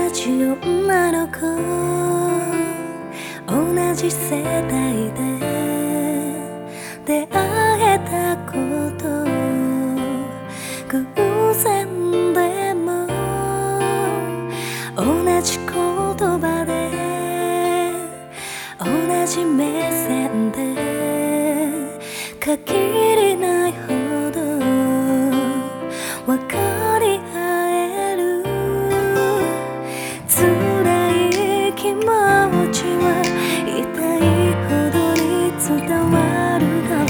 じ女の子、同じ世代で出会えたこと、偶然でも同じ言葉で同じ目線で限りないほど分かり合える。辛い気持ちは痛いほどに伝わるから、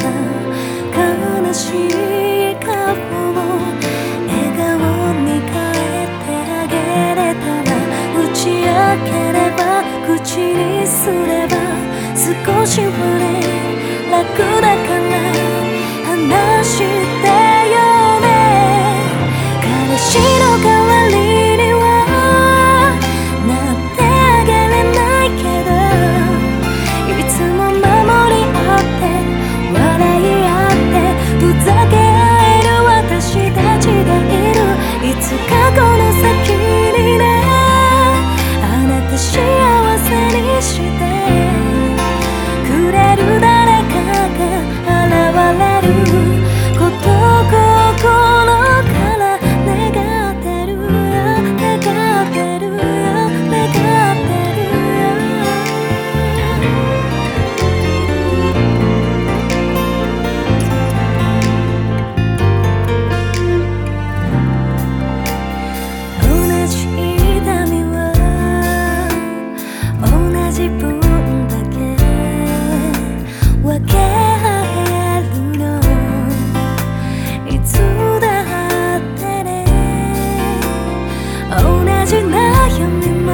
悲しい顔を笑顔に変えてあげれたら、打ち明ければ口にすれば少しはね楽だから話してよね。彼氏の代わりにはなってあげれないけど、いつも守り合って笑い合ってふざけ合える私たちがいる。いつかこの先にね、あなた幸せにしてくれる誰かが現れることを心から願ってるよ、願ってるよ、願ってるよ。同じ痛みは同じ分だけ分け合えるの、いつだってね。同じ悩みも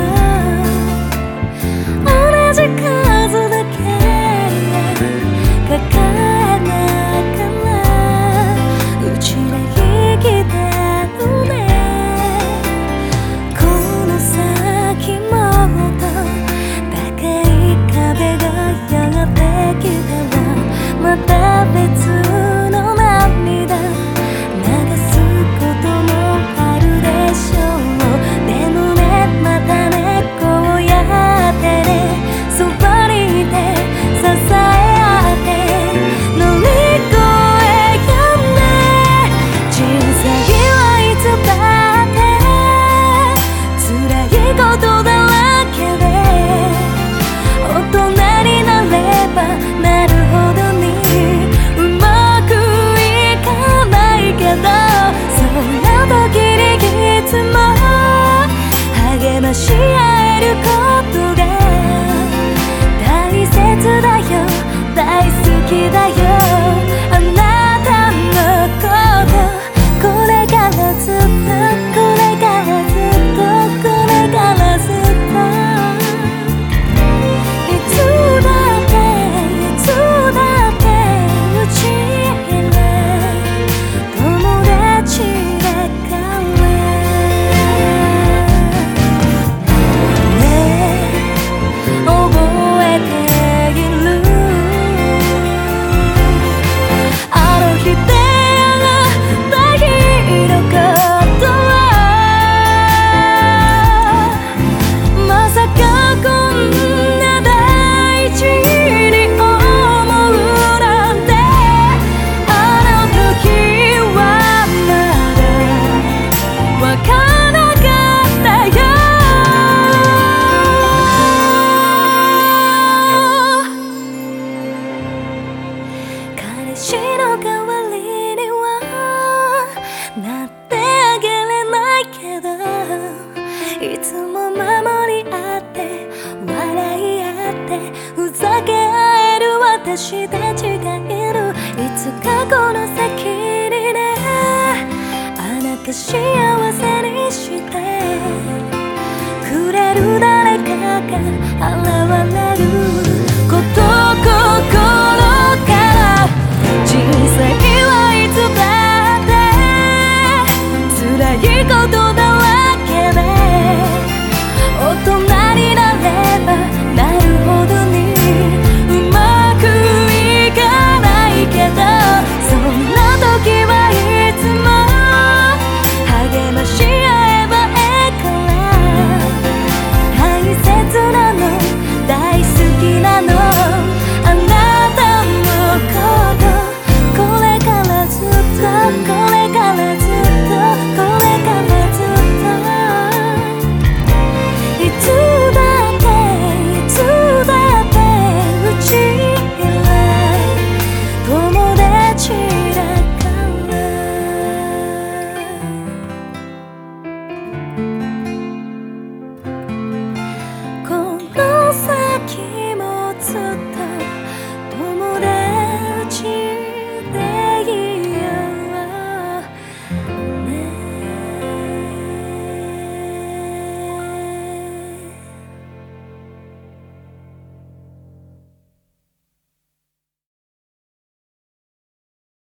同じ数だけ抱えながらうちで生きてるね。この先もっと高い壁がやってきたら、また別の涙流すこともあるでしょう。でもね、またね、こうやってね、そばにいて支え合って乗り越えようね。人生はいつだって辛いことだらけで、大人になればなるほどにうまくいかないけど、そんな時にいつも励まし合えることが大切だよ、大好きだよ。あなたのことこれからずっと、これからずっと、これからずっと、いつだっていつだって打ち明け友達だからね。覚えているあの日出会った日のことは、まさかこんな大事に思うなんて、あの時はまだわからなかったよ。彼氏の代わりにはなってあげれないけど、いつも守り合って笑い合ってふざけ合える私たちがいる。いつかこの先にね、あなた幸せにしてくれる誰かが現れる。